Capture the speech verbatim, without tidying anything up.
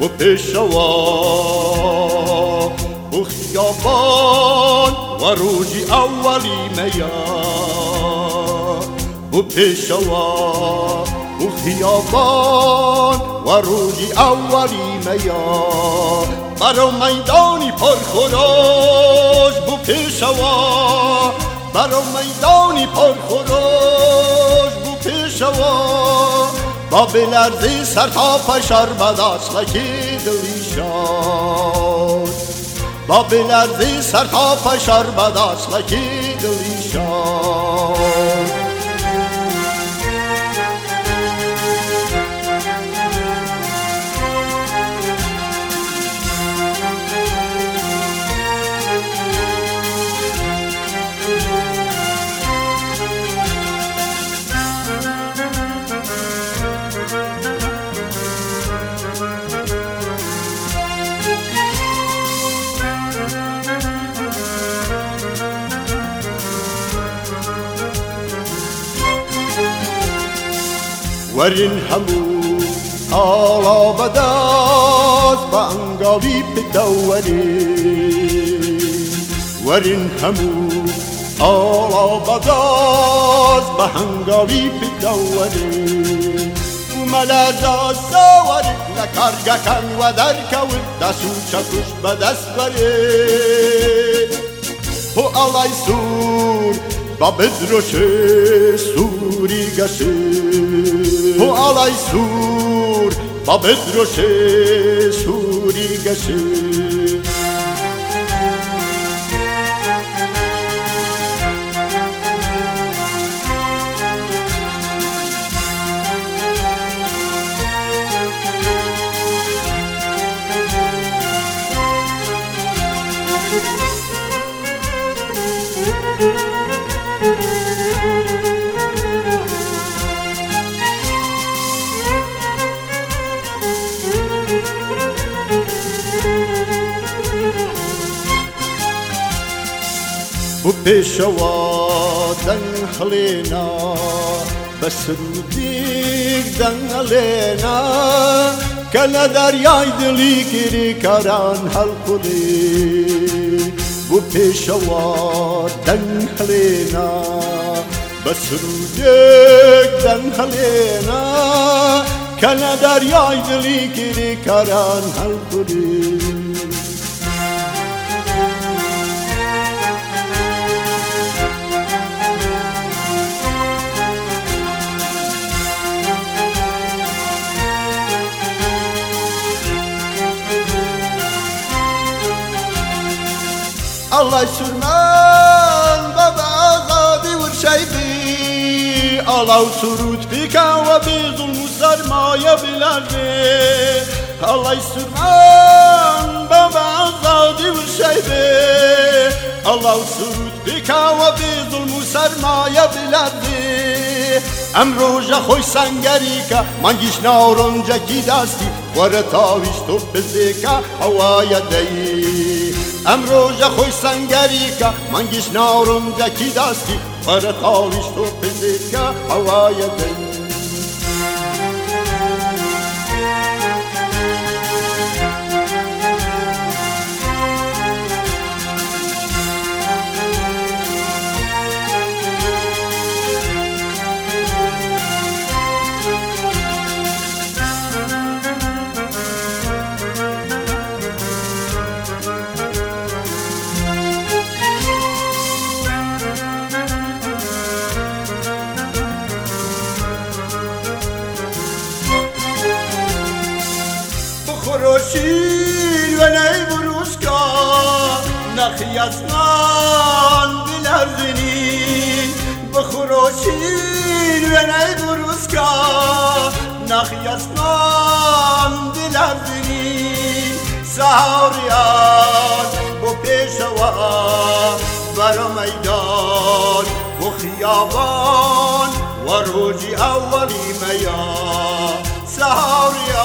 بو پێشەوە بۆ خیابان و ڕۆژی ئەوەلیمەیە بۆ پێشەوە بۆ خیابان و ڕۆژی ئەوەلیمەیە بەرەو مەیدانی پەرخۆرۆژ بۆ پێشەوە بەرەو مەیدانی پەرخۆرۆژ بۆ پێشەوە با بلرزی سر تا پشار بداشلکی دلیشان با بلرزی سر تا پشار بداشلکی دلیشان ورین همو آلا بداز با انگاوی بدوری ورین همو آلا بداز با انگاوی بدوری و ملازا سواری نکارگا کن و درکوی دستو چکش بدست بری و آلای سور با بدروش سوری گشی و آلای سور با بدروش سوری گشی بو پێشەوە دەنگهڵێنا بە سرودێک دەنگهڵێنا کە لە دەریای دڵی گریکاران هەڵقوڵی بو پێشەوە دەنگهڵێنا بە سرودێک دەنگهڵێنا کە لە دەریای دڵی گریکاران هەڵقوڵی الله سرمان بابا غابي ورشايبي الله سرود بيكا وبظلم سرمايا بلادي الله سرمان بابا غابي ورشايبي الله سرود بيكا وبظلم سرمايا بلادي ام روجا خوش سنگریکا منگیش نارنجا کی دستی ورتاویش تو بزیکا هوایا دی ام روجا خوش سنگریکا منگیش نارنجا کی دستی ورتاویش تو بزیکا هوایا دی خورشید و نی بروسکا نخیاسمان بلرزنی بخورشید و نی بروسکا نخیاسمان بلرزنی سهاریان بو پیشوا برا میدان بو خیابان و روزی اولی میا سهاریان